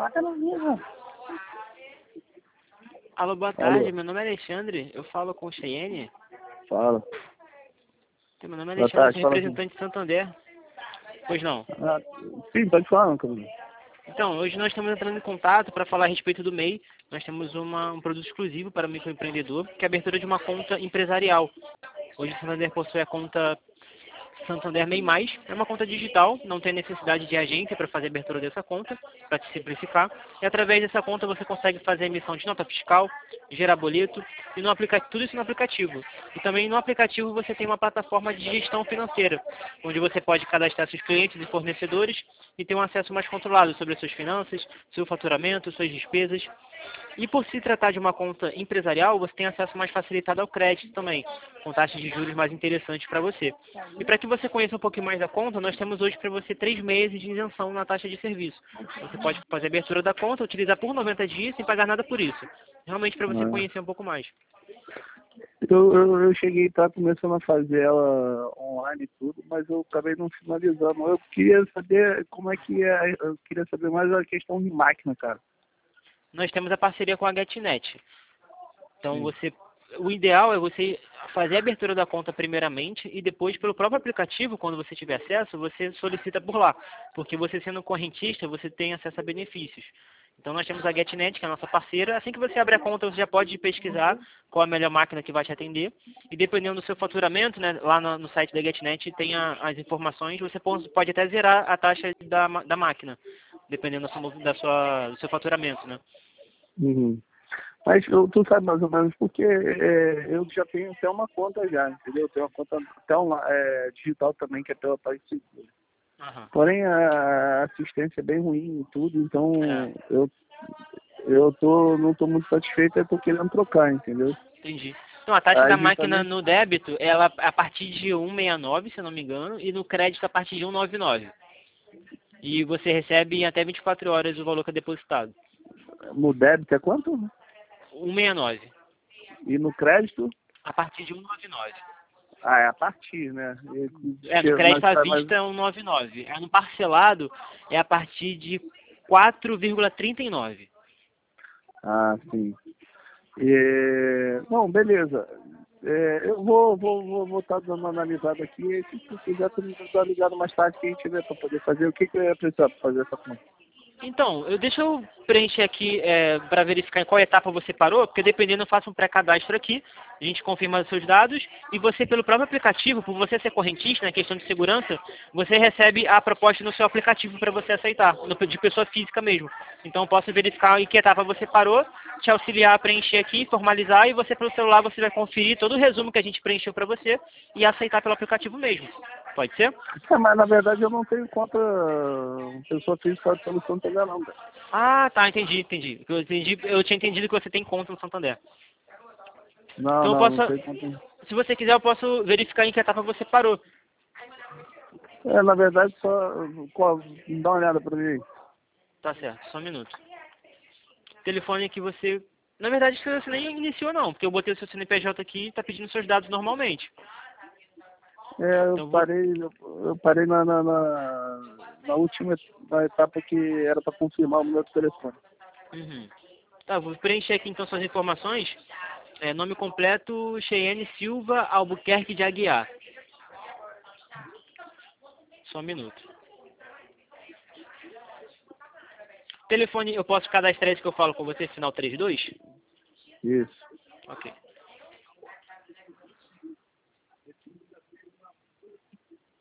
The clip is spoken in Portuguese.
Bota no nível. Alô, boa tarde. Alô. Meu nome é Alexandre. Eu falo com o Cheyenne. Fala. Meu nome é Boa Alexandre, eu tarde, sou fala aqui. representante de Santander. Pois não. Ah, sim, pode falar, Camilo. Então, hoje nós estamos entrando em contato para falar a respeito do MEI. Nós temos um produto exclusivo para o microempreendedor, que é a abertura de uma conta empresarial. Hoje o Santander possui a conta Santander MEI Mais. É uma conta digital, não tem necessidade de agência para fazer a abertura dessa conta, para te simplificar. E através dessa conta você consegue fazer a emissão de nota fiscal, gerar boleto, e tudo isso no aplicativo. E também no aplicativo você tem uma plataforma de gestão financeira, onde você pode cadastrar seus clientes e fornecedores e ter um acesso mais controlado sobre as suas finanças, seu faturamento, suas despesas. E por se tratar de uma conta empresarial, você tem acesso mais facilitado ao crédito também, com taxas de juros mais interessantes para você. E para que você conheça um pouquinho mais da conta, nós temos hoje para você 3 meses de isenção na taxa de serviço. Você pode fazer a abertura da conta, utilizar por 90 dias sem pagar nada por isso. Realmente para você Ah. conhecer um pouco mais. Eu cheguei a estar começando a fazer ela online e tudo, mas eu acabei não finalizando. Eu queria saber como é que é, eu queria saber mais a questão de máquina, cara. Nós temos a parceria com a GetNet. Então Sim. o ideal é você fazer a abertura da conta primeiramente e depois pelo próprio aplicativo, quando você tiver acesso, você solicita por lá. Porque você sendo correntista, você tem acesso a benefícios. Então nós temos a GetNet, que é a nossa parceira. Assim que você abre a conta, você já pode pesquisar qual a melhor máquina que vai te atender. E dependendo do seu faturamento, né, lá no site da GetNet tem as informações, você pode até zerar a taxa da máquina, dependendo do seu faturamento, né? Uhum. Mas tu sabe mais ou menos porque eu já tenho até uma conta já, entendeu? Eu tenho uma conta até digital também, que é pela PagSeguro. Aham. Porém, a assistência é bem ruim e tudo, É. então não estou muito satisfeito, eu estou querendo trocar, entendeu? Entendi. Então, a taxa da Aí máquina justamente, no débito, ela a partir de 1,69, se eu não me engano, e no crédito a partir de 1,99. E você recebe em até 24 horas o valor que é depositado. no débito é quanto? 1,69. E no crédito? A partir de 1,99. Ah, é a partir, né? No crédito Mas, à mas, vista é 1,99. No parcelado é a partir de 4,39. ah, sim. Não, beleza. Eu vou estar dando uma analisada aqui. E se tu quiser, tu me dá ligado mais tarde que a gente vê para poder fazer. O que eu ia precisar para fazer essa conta? Então, deixa eu preencher aqui para verificar em qual etapa você parou, porque dependendo eu faço um pré-cadastro aqui, a gente confirma os seus dados, e você pelo próprio aplicativo, por você ser correntista, na questão de segurança, você recebe a proposta no seu aplicativo para você aceitar, de pessoa física mesmo. Então eu posso verificar em que etapa você parou, te auxiliar a preencher aqui, formalizar, e você pelo celular você vai conferir todo o resumo que a gente preencheu para você e aceitar pelo aplicativo mesmo. Pode ser? Mas na verdade eu não tenho conta pessoa física de solução também não, cara. Ah, tá, entendi. Eu tinha entendido que você tem conta no Santander. Não, Então eu não posso, tenho conta. se você quiser, eu posso verificar em que etapa você parou. Na verdade só. Dá uma olhada para mim. Tá certo, só um minuto. Telefone que você... Na verdade, você nem iniciou não, porque eu botei o seu CNPJ aqui e tá pedindo seus dados normalmente. Eu Então eu vou... parei na última na etapa que era para confirmar o meu telefone. Uhum. Tá, vou preencher aqui então suas informações. Nome completo, Cheyenne Silva Albuquerque de Aguiar. Só um minuto. Telefone, eu posso cadastrar esse que eu falo com você, final 32? Isso. Ok.